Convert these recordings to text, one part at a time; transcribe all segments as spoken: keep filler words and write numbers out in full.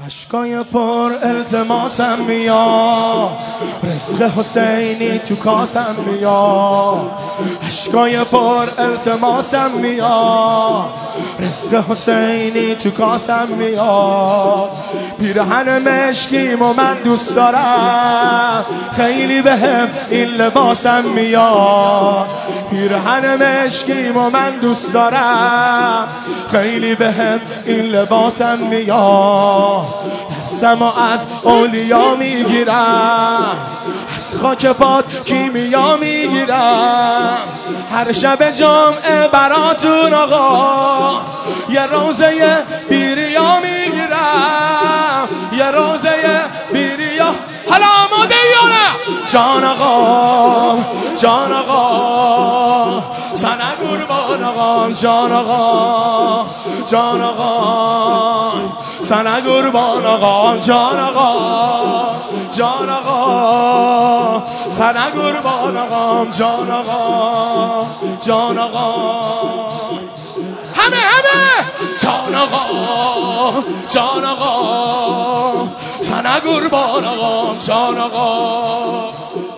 عشقای پر التماسم میاد، رزق حسینی تو کاسم میاد. عشقای پر التماسم میاد، رزق حسینی تو کاسم میاد. پیرهن مشکیم و من دوست دارم، خیلی بهم این لباسم میاد. پیرهن مشکیم و من دوست دارم، خیلی بهم این لباسم میاد. درسمو از اولیا میگیرم، از خاک پات کیمیا میگیرم. هر شب جمعه براتون آقا یه روزه بیریا میگیرم، یه روزه بیریا. حالا آماده یا نه؟ جان آقا جان آقا سنه قربان آقا، جان آقا جان آقا سنه قربان آقا، جان آقا جان آقا سنه قربان آقا، جان آقا جان آقا. همه همه جان آقا جان آقا سنه قربان آقا، جان آقا.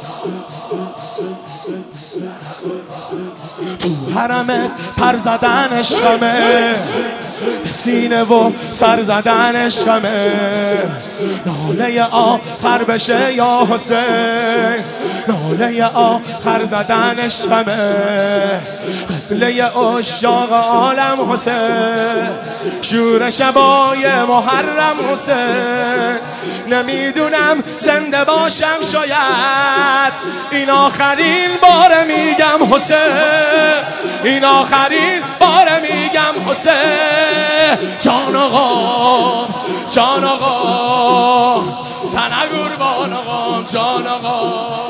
تو حرمت پر زدن عشقمه، سینه و سر زدن عشقمه. ناله آخر بشه یا حسین، ناله آخر زدن عشقمه. قبله اشاق عالم حسین، شور شبای محرم حسین. نمیدونم زنده باشم شاید این آخرین بار میگم حسین، این آخرین بار میگم حسین. جان آقا جان آقا سنه قربان آقا، جان آقا.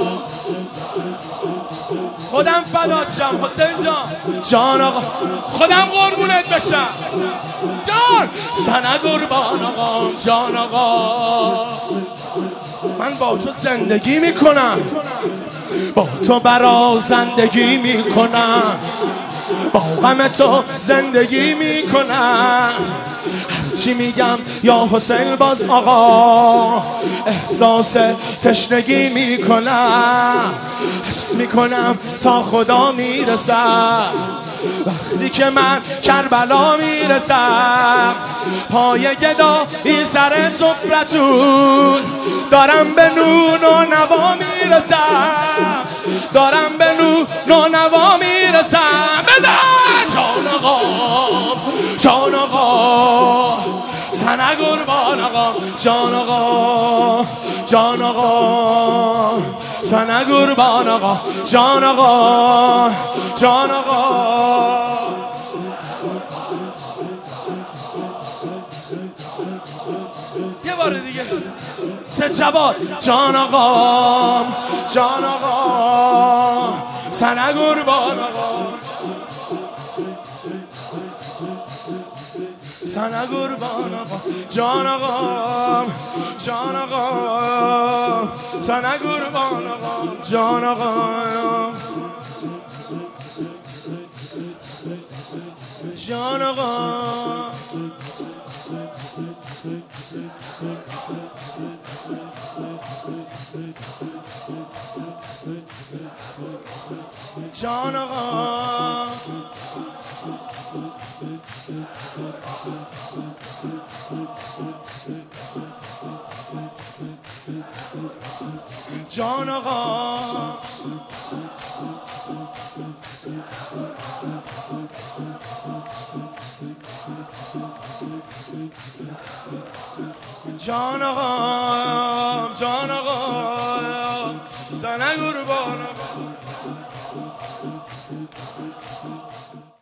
خودم فدات شم حسین جان، جان آقا. خودم قربونت بشم جان. سنه قربان آقا، جان آقا. من با تو زندگی میکنم، با تو برا زندگی میکنم، با غم تو زندگی میکنم. هرچی میگم یا حسین باز آقا احساس تشنگی میکنم. حس میکنم تا خدا میرسم، وقتی که من کربلا میرسم. پای گدا این سر سفرتون دارم به نون و نوا میرسم، دارم به نون و نوا میرسم. بده جان آقا جان آقا سنه قربان آقا، جان آقا جان آقا سنه قربان آقا، جان آقا جان آقا. یه بار دیگه سه جواد. جان آقا جان آقا سنه قربان آقا، سنه قربان آقا، جان آقا جان آقا سنه قربان آقا، جان آقا جان آقا. جان آقا جان آقا جان آقا جان آقا سنه قربان